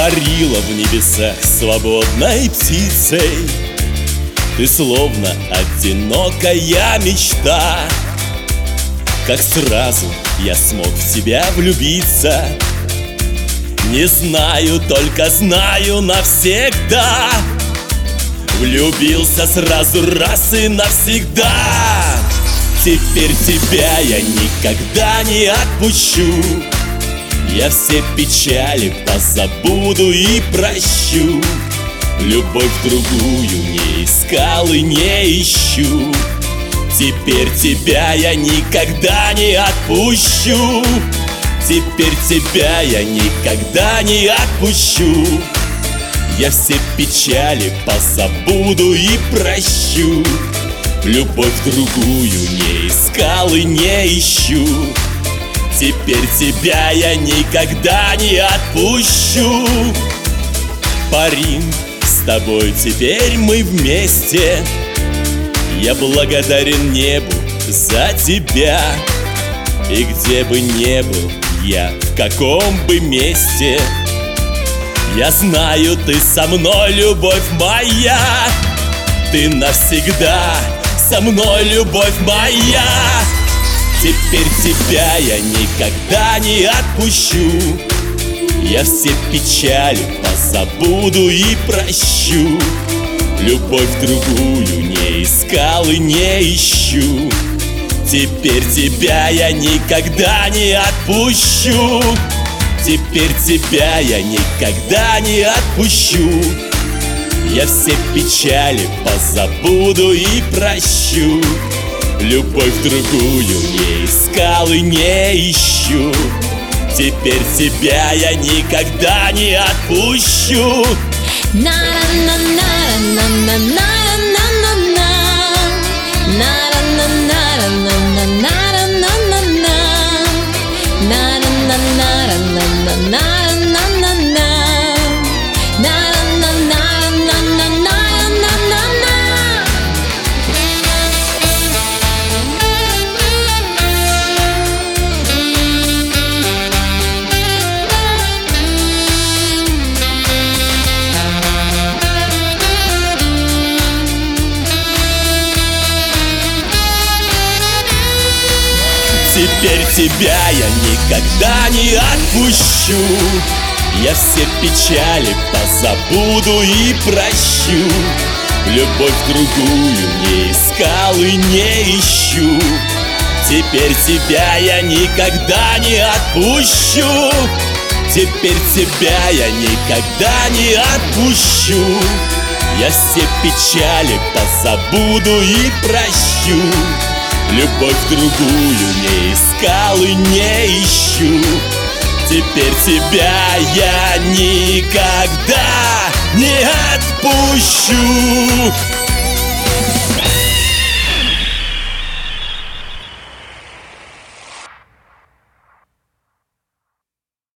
Парила в небесах свободной птицей. Ты словно одинокая мечта. Как сразу я смог в тебя влюбиться, не знаю, только знаю навсегда. Влюбился сразу раз и навсегда. Теперь тебя я никогда не отпущу. Я все печали позабуду и прощу. Любовь другую не искал и не ищу. Теперь тебя я никогда не отпущу. Теперь тебя я никогда не отпущу. Я все печали позабуду и прощу. Любовь другую не искал и не ищу. Теперь тебя я никогда не отпущу. Парим, с тобой теперь мы вместе. Я благодарен небу за тебя. И где бы ни был я, в каком бы месте, я знаю, ты со мной, любовь моя. Ты навсегда со мной, любовь моя. Теперь тебя я никогда не отпущу. Я все печали позабуду и прощу. Любовь другую не искал и не ищу. Теперь тебя я никогда не отпущу. Теперь тебя я никогда не отпущу. Я все печали позабуду и прощу. Любовь другую не искал и не ищу. Теперь тебя я никогда не отпущу. Теперь тебя я никогда не отпущу. Я все печали позабуду и прощу. Любовь другую не искал и не ищу. Теперь тебя я никогда не отпущу. Теперь тебя я никогда не отпущу. Я все печали позабуду и прощу. Любовь другую не искал и не ищу. Теперь тебя я никогда не отпущу.